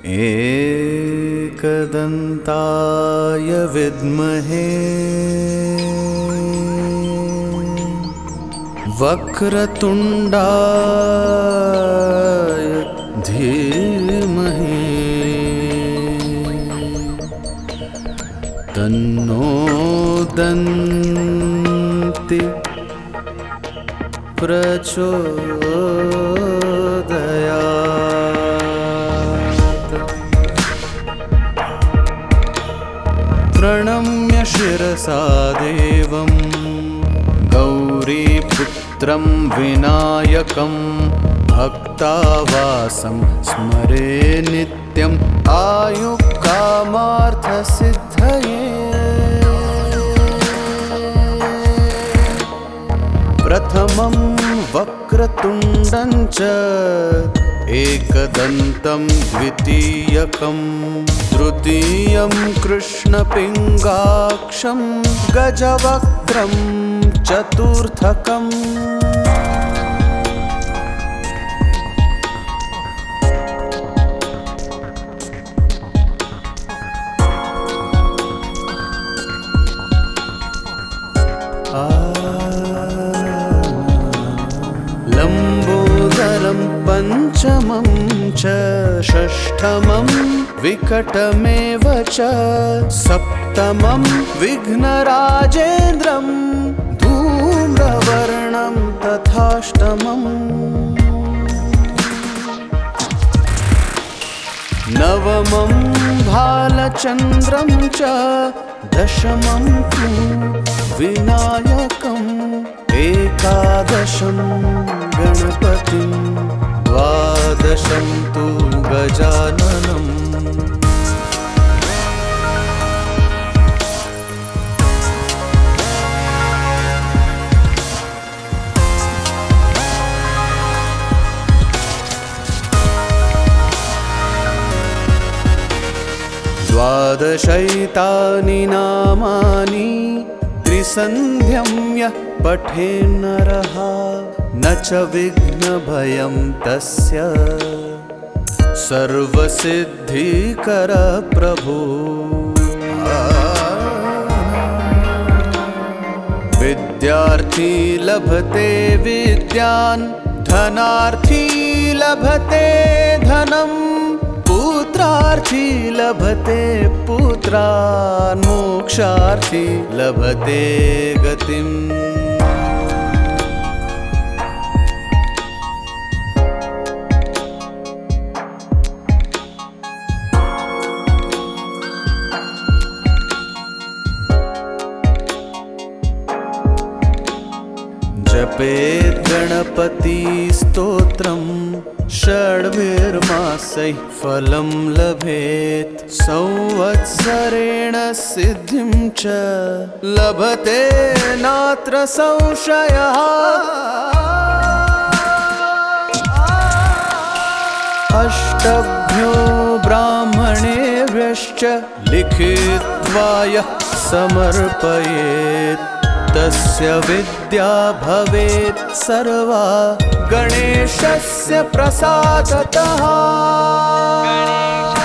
एकदन्ताय विद्महे वक्रतुण्डाय धीमहि तन्नो दन्ति प्रचोदयात्। प्रणम्य शिरसा देवं गौरीपुत्रं विनायकं भक्तावासं स्मरे नित्यम् आयुकामार्थसिद्धये। प्रथमं वक्रतुण्डं च एकदन्तं द्वितीयकं तृतीयं कृष्णपिङ्गाक्षं गजवक्त्रं चतुर्थकम्। लम्बोदरं पञ्चमं च षष्ठमं विकटमेव च सप्तमं विघ्नराजेन्द्रं धूम्रवर्णं तथाष्टमम्। नवमं भालचन्द्रं च दशमं तु विनायकम् एकादशं गणपतिं द्वादशं तु गजाननम्। द्वादशैतानि नामानि त्रिसन्ध्यं यः पठेन्नरः न च विघ्नभयं तस्य सर्वसिद्धिकर प्रभु। विद्यार्थी लभते विद्यान् धनार्थी लभते धनम् पुत्रार्थी लभते पुत्रान् मोक्षार्थी लभते गतिम्। जपेत् गणपतिस्तोत्रं षड्भिर्मासैः फलं लभेत् संवत्सरेण सिद्धिं च लभते नात्र संशयः। अष्टभ्यो ब्राह्मणेभ्यश्च लिखित्वा यः समर्पयेत् तस्य विद्या भवेत् सर्वा गणेशस्य प्रसादतः।